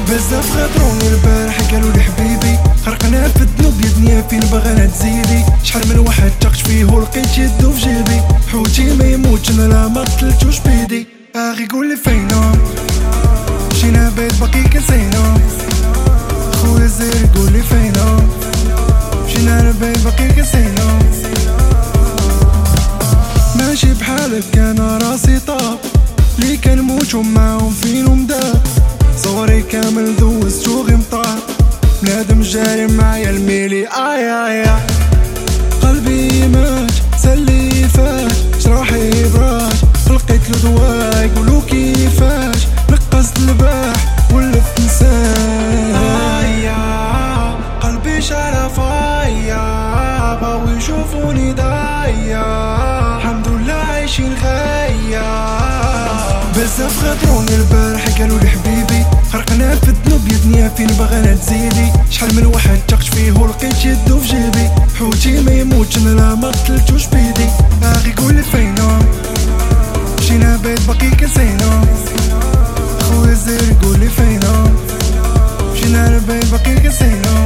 بزاف خاطروني البارح قالوا لي حبيبي غرقنا في الذنوب يا دنيا فين باغا تزيدي. شحال من واحد تاقت فيه ولقيت يدو في جيبي. حوتي ما يموتش انا لا ما قتلتوش بيدي. اغي قولي فينو مشينا بيت باقي كنسينو. خويا زير قولي فينو مشينا لبيت باقي كنسينو. ماشي بحالك انا راسي طاب لي كنموتو معاهم فينهم داب. صغري كامل دوزتو غي مطار بنادم جاري معايا الميلي اي قلبي مات سالي فات جراحي برات لقيت له دواء يقولو كيفاش نقصت الباح ولفت نسان قلبي شرف بغاو يشوفوني ضايع الحمد لله عايشين خيا. بزاف خاطروني البارح قالوا لي حبيبي غرقنا في الذنوب يا دنيا فين باغا تزيدي. شحال من واحد تاقت فيه ولقيت يدو في جيبي. حوتي ما يموتش انا لا ما قتلتوش بيدي. اغي قولي فينو مشينا بيت باقي كنسينو. خويا زير قولي فينو مشينا لبيت باقي كنسينو.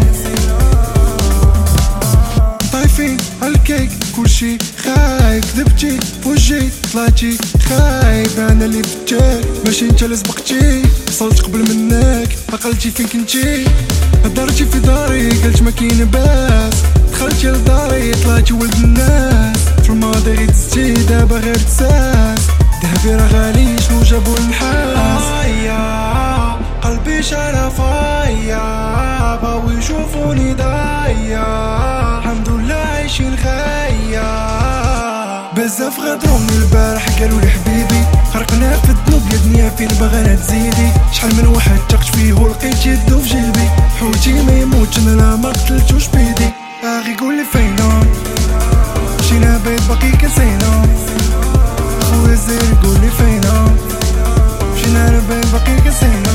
طايفين هالكيك كلشي خايف كذبتي فوجي طلعتي خايب انا اللي فتاك ماشي انت اللي سبقتي. وصلت قبل منك عقلتي فين كنتي هضرتي في داري قلت ما كاين باس. دخلتي لداري طلعتي ولد الناس في الماضي غير دزتي دابا غير تساس. دهبي راه غالي شنو جابو النحاس. قلبي شرف بغاو يشوفوني ضايع الحمد لله عايشين خيا. بزاف غادروني البارح قالوا لي حبيبي غرقنا في الذنوب يا دنيا فين باغا تزيدي. شحال من واحد تاقت فيه ولقيت يدو في جيبي. حوتي ما يموتش انا لا ما قتلتوش بيدي. اغي قولي فينو مشينا بيت باقي كنسينو. خويا زير قولي فينو مشينا لبيت باقي كنسينو.